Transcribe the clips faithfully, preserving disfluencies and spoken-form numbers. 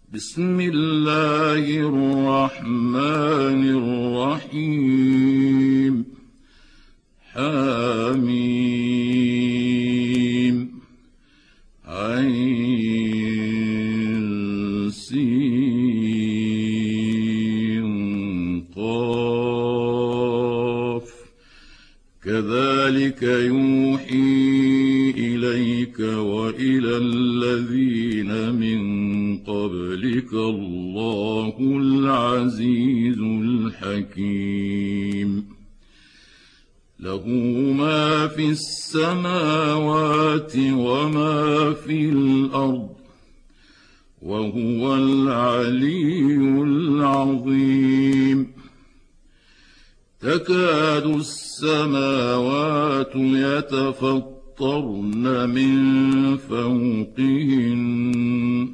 بسم الله الرحمن الرحيم. حميم عين سين قاف كذلك يوحي إليك وإلى الذين من قبلك الله العزيز الحكيم. له ما في السماوات وما في الأرض وهو العلي العظيم. تكاد السماوات يتفطرن من فوقهن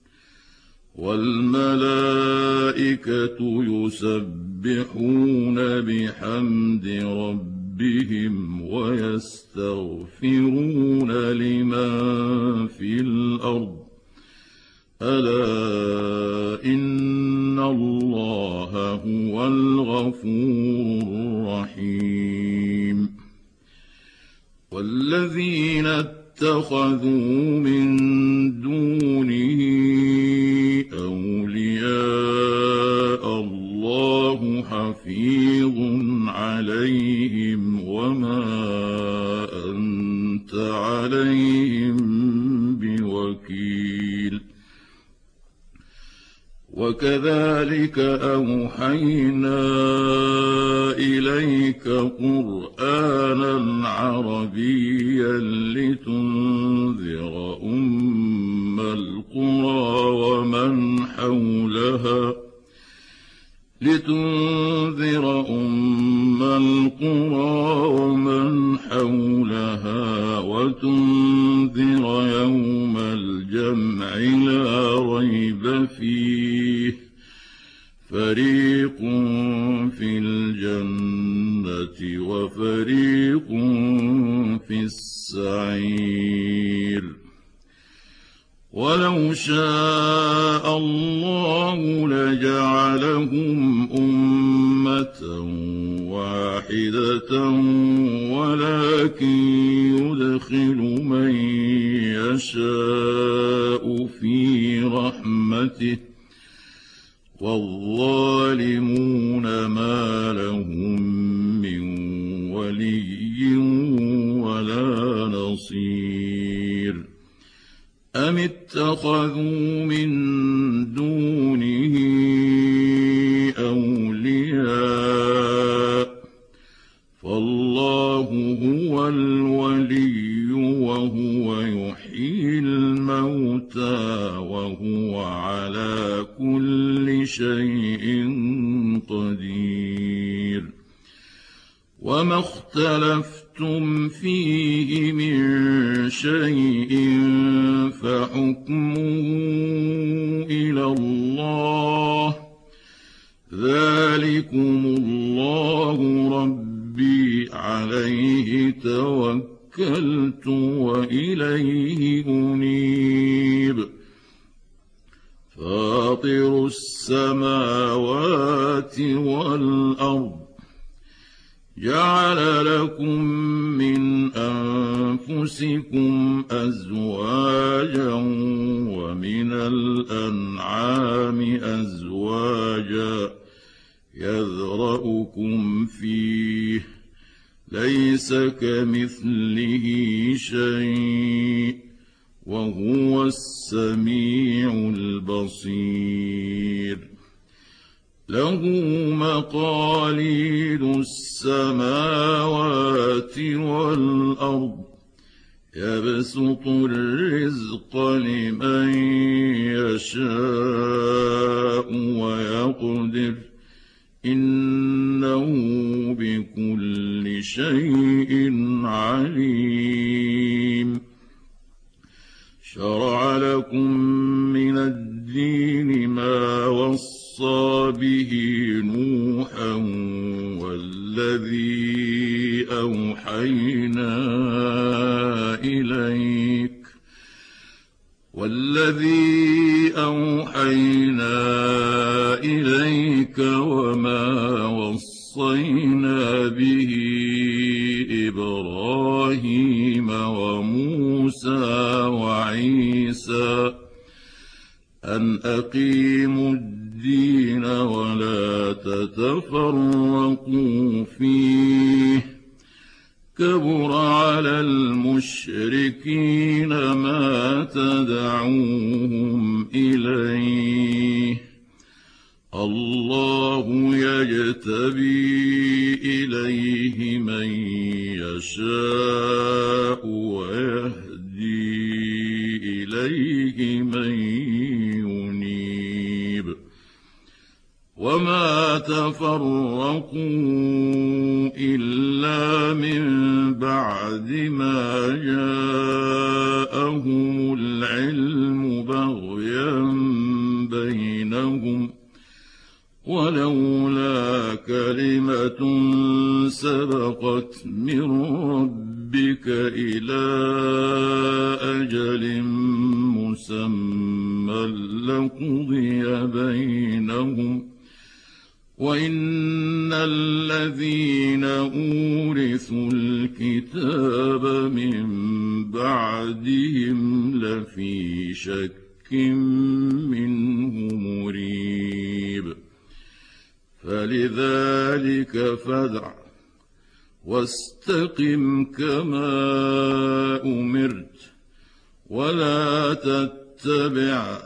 والملائكة يسبحون بحمد ربهم ويستغفرون لمن في الأرض ألا إن الله هو الغفور الرحيم. والذين اتخذوا من دونه أولياء الله حفيظ عليهم وما أنت عليهم بوكيل. وكذلك أوحينا إليك قرآنا عربيا لتنذر أم القرى ومن حولها لتنذر أم القرى ومن حولها وتنذر يوم الجمع لا ريب فيه فريق في الجنة وفريق في السعير. ولو شاء الله لجعلهم أمة واحدة ولكن يدخل من يشاء في رحمته والظالمون ما لهم من ولي ولا نصير. أم اتخذوا من دونه أولياء فالله هو الولي وهو يحيي الموتى وهو على كل شيء قدير. وما اختلفتم فيه من شيء فحكمه إلى الله ذلكم الله ربي عليه توكلت وإليه أنيب. فاطر السماوات والأرض جعل لكم من أنفسكم أزواجا ومن الأنعام أزواجا يذرأكم فيه ليس كمثله شيء وهو السميع البصير. له مقاليد السماوات والأرض يبسط الرزق لمن يشاء ويقدر إنه بكل شيء عليم. شرع لكم من الدين ما وصى به نوحا والذي أوحينا إليك والذي أوحينا إليك وما وصينا به إبراهيم وموسى وعيسى أن أقيموا الدين ولا تتفرقوا فيه كبر على المشركين ما تدعوهم إليه الله يجتبي إليه من يشاء ويهدي إليه من ينيب وما تفرقوا إلا من بعد ما جاءهم العلم بغيا بينهم ولولا كلمة سبقت من ربك إلى أجل مسمى لقضي بينهم وإن الذين أورثوا الكتاب من بعدهم لفي شك منه مريب فلذلك فادع واستقم كما أمرت ولا تتبع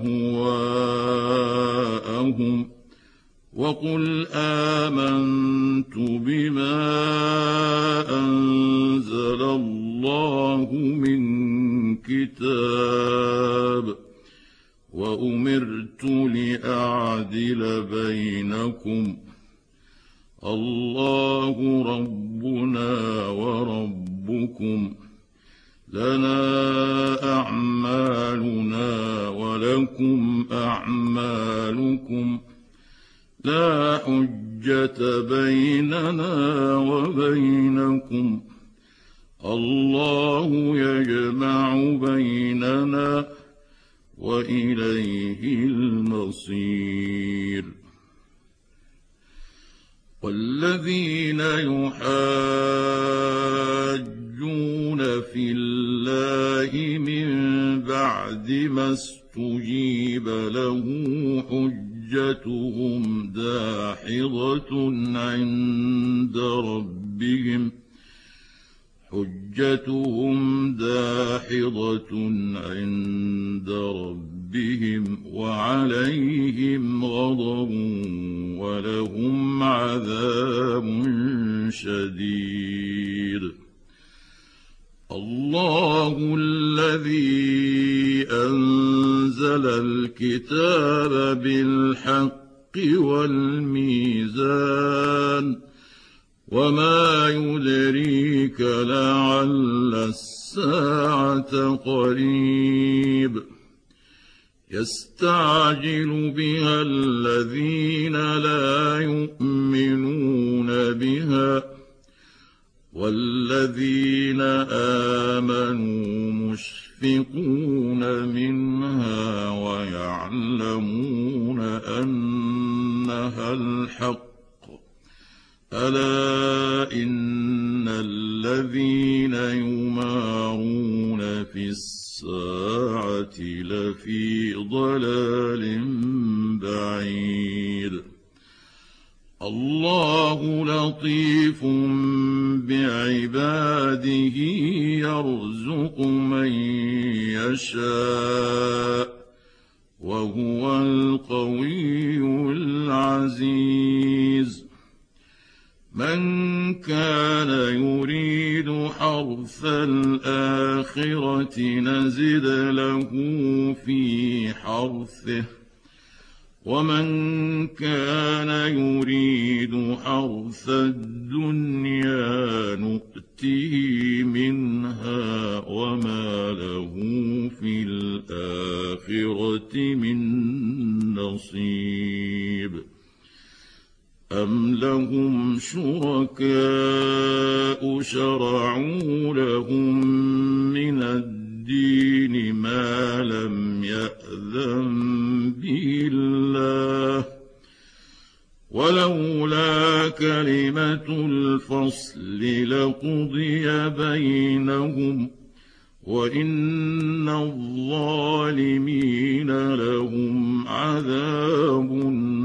أهواءهم وقل آمنت بما أنزل الله من كتاب وأمرت لأعدل بينكم الله ربنا وربكم لنا أعمالنا ولكم أعمالكم لا حجة بيننا وبينكم الله يجمع بيننا وإليه المصير والذين يحاجون في الله من بعد ما استجيب له حجتهم داحضة عند ربهم حجتهم داحضة عند ربهم وعليهم غضب ولهم عذاب شديد الله الذي أنزل الكتاب بالحق والميزان وما يدريك لعل الساعة قريب يستعجل بها الذين لا يؤمنون بها والذين آمنوا مشفقون منها ويعلمون أنها الحق ألا إن الذين يمارون في الساعة لفي ضلال بعيد الله لطيف بعباده يرزق من يشاء وهو القوي العزيز من كان يريد حرث الآخرة نزد له في حرثه ومن كان يريد حرث الدنيا نؤته منها وما له في الآخرة من نصيب أم لهم شركاء شرعوا لهم من الدين ما لم يأذن به الله، ولولا كلمة الفصل لقضي بينهم، وإن الظالمين لهم عذاب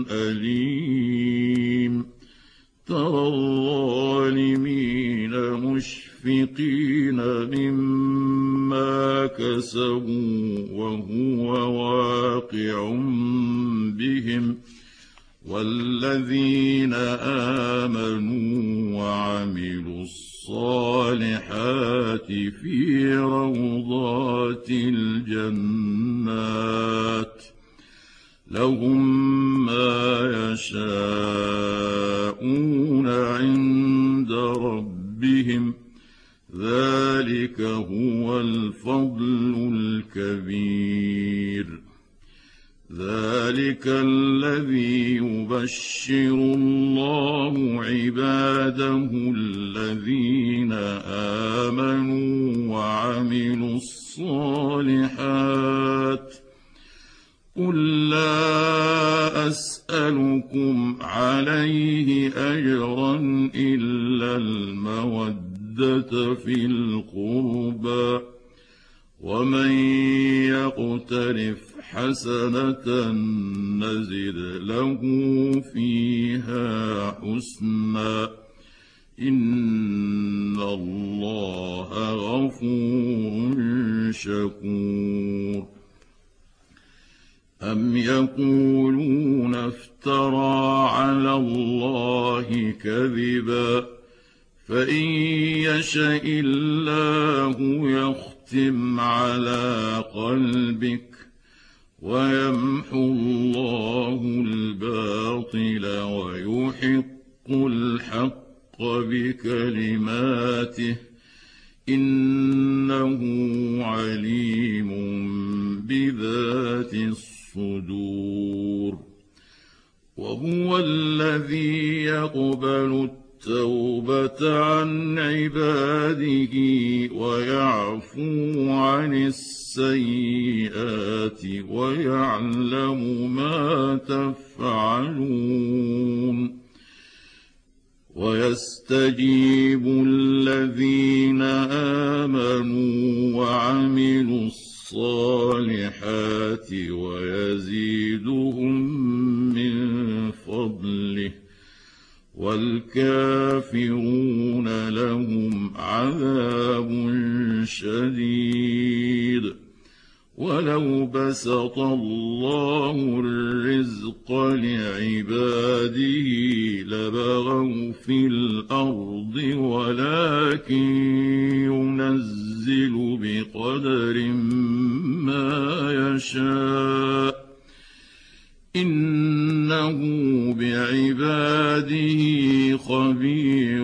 أليم. ترى الظالمين مشفقين مما كسبوا وهو واقع بهم، والذين آمنوا وعملوا الصالحات في روضات الجنات لهم ما يشاءون عند ربهم، ذلك هو الفضل الكبير. ذلك الذي يبشر الله عباده الذين آمنوا وعملوا الصالحات. قل لا أسألكم عليه أجرا إلا المودة في القربى، ومن يقترف حسنة نزد له فيها حسنا، إن الله غفور شكور. أم يقولون افترى على الله كذبا، فإن يشأ الله يختم على قلبك ويمحو الله الباطل ويحق الحق بكلماته، إنه عليم بذات الصدور. وهو الذي يقبل التوبة عن عباده ويعفو عن السيئات ويعلم ما تفعلون، ويستجيب الذين آمنوا وعملوا الصالحات ويزيدهم من فضله، والكافرون لهم عذاب شديد. ولو بسط الله الرزق لعباده لبغوا في الأرض، ولكن ينزل بقدر ما يشاء، إنه بعباده خبير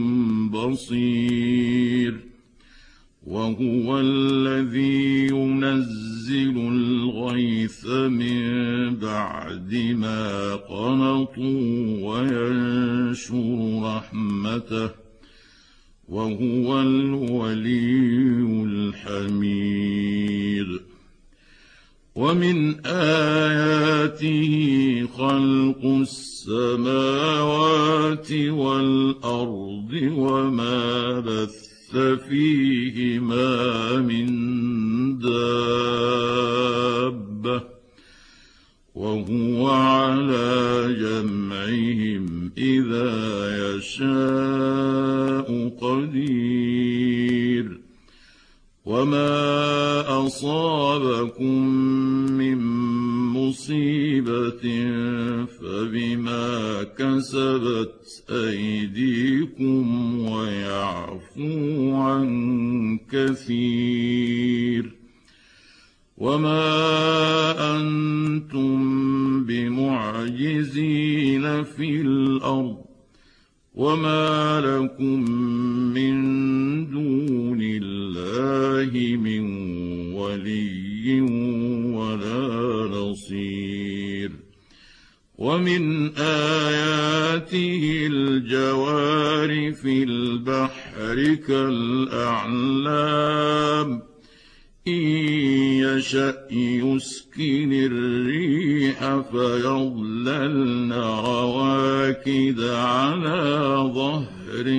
بصير. وهو الذي ينزل الغيث من بعد ما قنطوا وينشر رحمته، وهو الولي الحميد. ومن آياته خلق السماوات والأرض وما بث فيهما من دابة، وهو على جمعهم إذا يشاء قدير. وما أصابكم من مصيبة فبما كسبت أيديكم ويعفو عن كثير. وما أنتم بمعجزين في الأرض، وما لكم من دون الله من ولي ولا نصير. ومن آياته الجوار في البحر كالأعلام، إن يشأ يسكن الريح الريح فيظللن رواكد على ظهره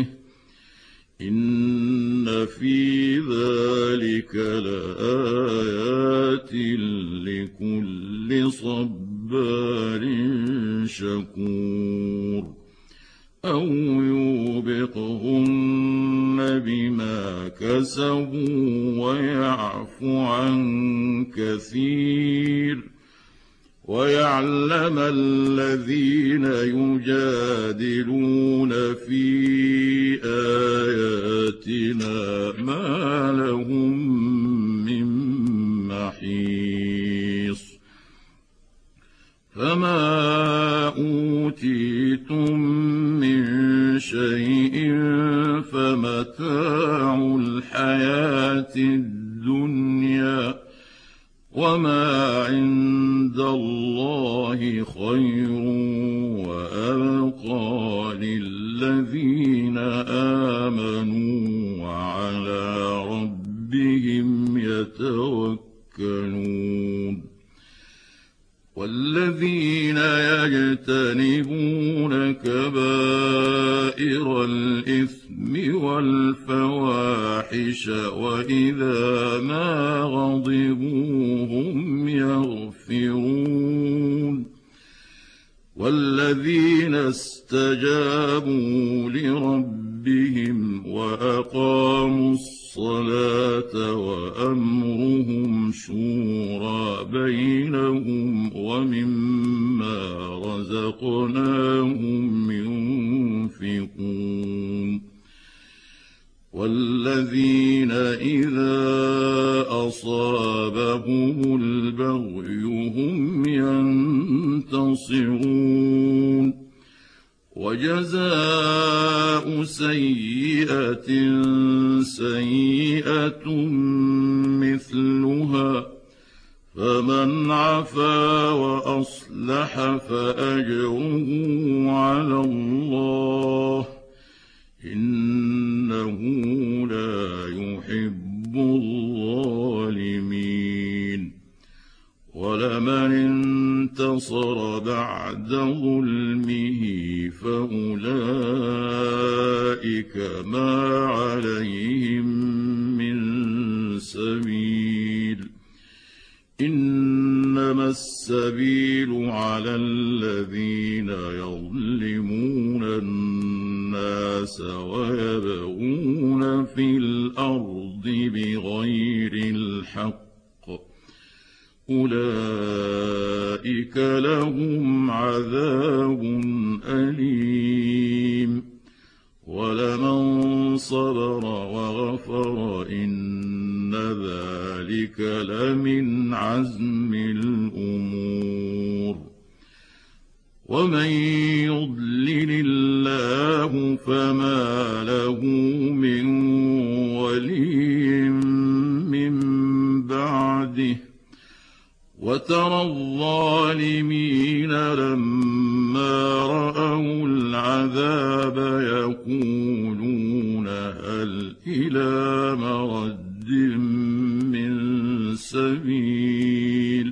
إن في ذلك لآيات لكل صبار شكور أو يوبقهن بما كسبوا ويعفو عن كثير ويعلم الذين يجادلون في آياتنا ما لهم من محيص فما أوتيتم من شيء فمتاع الحياة الدنيا وما عند الله خير وأبقى للذين آمنوا وعلى ربهم يتوكلون والذين يجتنبون كبائر الإثم والفواحش وإذا ما غضبوا هم يغفرون والذين استجابوا لربهم وأقاموا الصلاة وأمرهم شورى بينهم ومما رزقناهم ينفقون والذين إذا أصابهم البغي هم ينتصرون وجزاء سيئة سيئة مثلها فمن عفا وأصلح فأجره على الله إنه لا يحب الظالمين ولمن انتصر بعد ظلمه فأولئك ما عليهم من سبيل إنما السبيل على الذين يظلمون الناس ويبغون في الأرض بغير الحق أولئك لهم عذاب أليم ولمن صبر وغفر إن ذلك لمن عزم الأمور ومن يضلل الله فما له من ولي من بعده وترى الظالمين لما رأوا العذاب يقولون هل إلى مرد من سبيل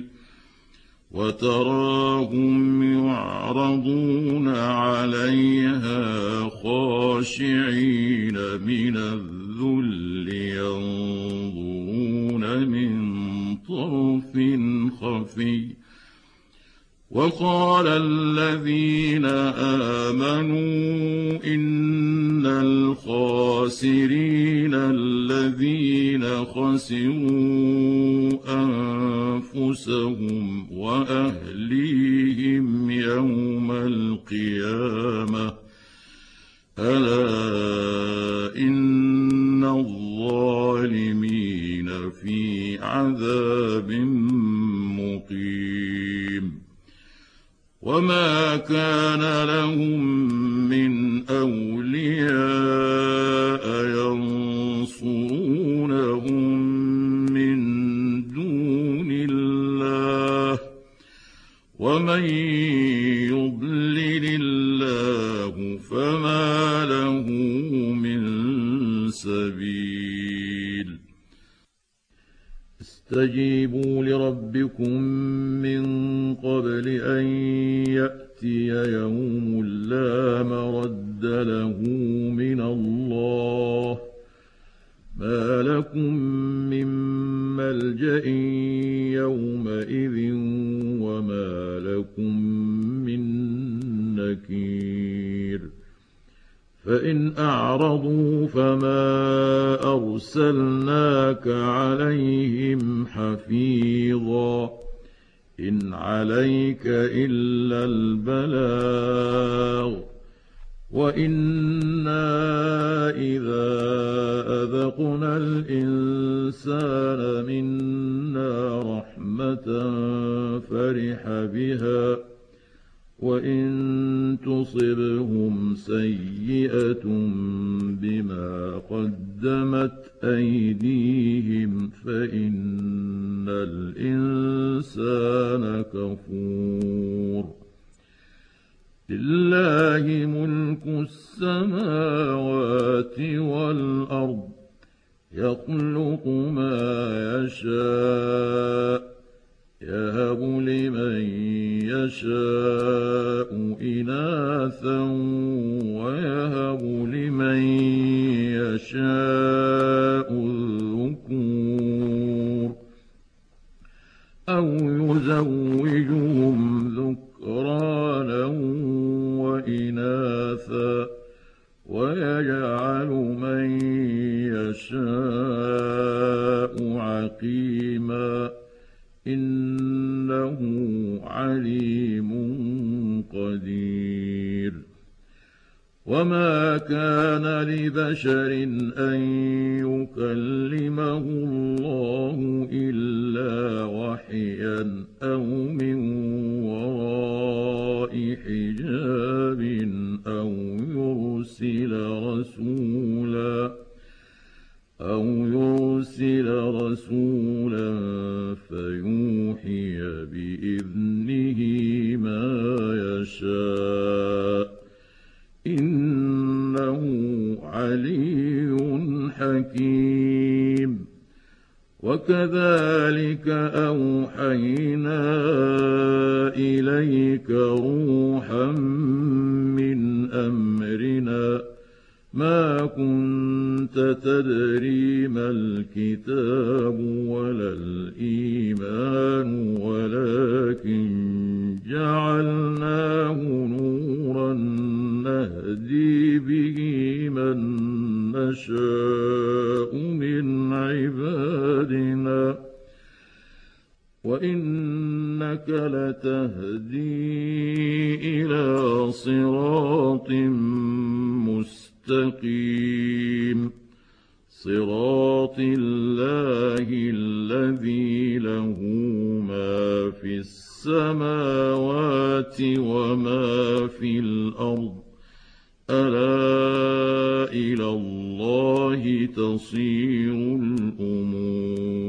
وتراهم يعرضون عليها خاشعين من الذل ينظرون من طرف خفي وقال الذين آمنوا إن الخاسرين الذين خسروا أنفسهم وأهليهم يوم القيامة ألا إن الظالمين في عذاب مقيم وما كان لهم من أولياء ينصرونهم من دون الله ومن يضلل الله فما له من سبيل استجيبوا لربكم من قبل أن يأتي يوم لا مرد له من الله ما لكم من ملجأ يومئذ وما لكم من نكير فإن أعرضوا فما أرسلناك عليهم حفيظا إن عليك إلا البلاغ وإنا إذا أذقنا الإنسان منا رحمة فرح بها وإن تصبهم سيئة بما قدمت أيديهم فإن الإنسان كفور لله ملك السماوات والأرض يخلق ما يشاء يهب لمن يشاء إناثا ويهب لمن يشاء الذكور أو يزوجهم ذكرانا وإناثا ويجعل من يشاء عقيما إنه عليم قدير وما كان لبشر أن يكلمه الله إلا وحيا أو من وراء حجاب أو يرسل رسولا أو يرسل رسولا فيوحي بإذنه ما يشاء إنه علي حكيم وكذلك أوحينا إليك روحا من أمرنا ما كنت تدري ما الكتاب ولا الإيمان ولكن جعلناه نورا نهدي به من نشاء من عبادنا وإنك لتهدي إلى صراط مستقيم صراط الله الذي له ما في السماوات وما في الأرض ألا إلى الله تصير الأمور